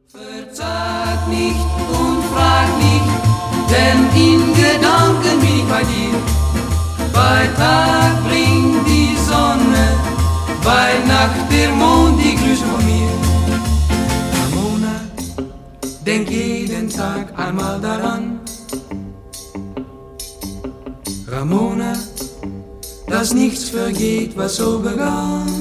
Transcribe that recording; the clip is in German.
Verzag nicht und frag nicht, denn in Gedanken bin ich bei dir. Bei Tag bringt die Sonne, bei Nacht der Mond die Grüße von mir. Ramona, denk jeden Tag einmal daran. Ramona, dass nichts vergeht, was so begann.